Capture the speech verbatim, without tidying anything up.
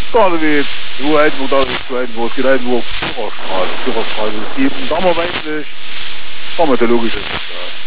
Gerade wie so irgendwo, da ist so irgendwo, es geht irgendwo auf Führerstraße, Führerstraße sieben, da haben wir weiblich, da haben wir der logische.